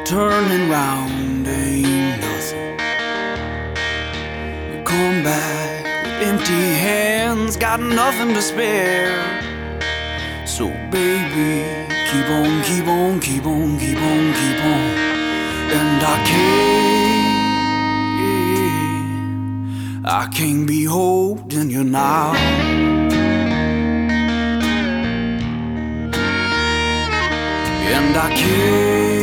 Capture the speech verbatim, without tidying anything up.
Turning round ain't nothing. Come back with empty hands, got nothing to spare. So baby, keep on, keep on, keep on, keep on, keep on. And I can't, I can't be holding you now. And I can't